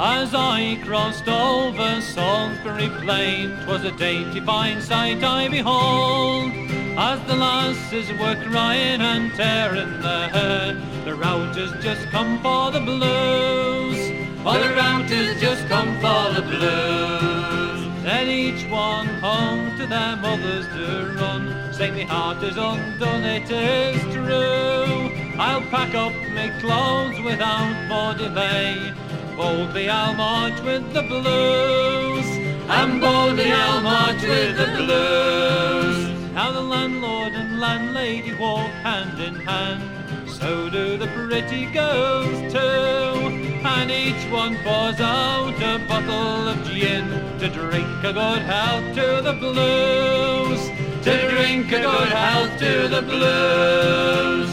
As I crossed over Salisbury Plain, 'twas a dainty fine sight I behold. As the lasses were crying and tearing their hair, the routers just come for the blues. Oh, the routers just come for the blues. Then each one home to their mothers to run, saying me heart is undone, it is true. I'll pack up my clothes without more delay, boldly I'll march with the blues, and boldly I'll march with the blues. Now the landlord and landlady walk hand in hand, so do the pretty girls too, and each one pours out a bottle of gin to drink a good health to the blues, to drink a good health to the blues.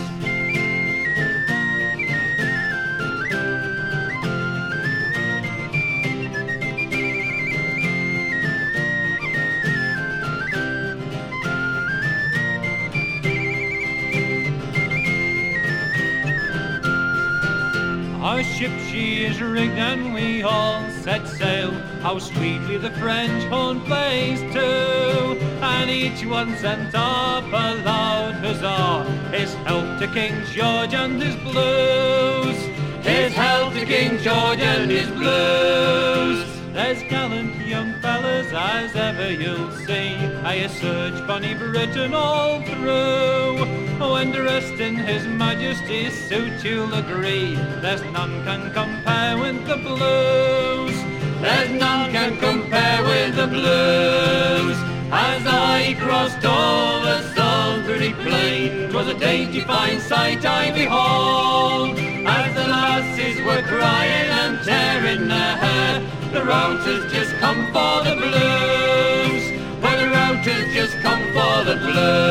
Our ship she is rigged and we all set sail, how sweetly the French horn plays too, and each one sent up a loud huzzah, his health to King George and his blues, his health to King George and his blues. There's gallant young fellas as ever you'll see, I search bonny Britain all through, when dressed in His Majesty's suit you'll agree, there's none can compare with the blues, there's none can compare with the blues. As I crossed over Salisbury Plain, 'twas a dainty fine sight I behold, as the lasses were crying and tearing their hair, the routers just come for the blues, well the routers just come for the blues.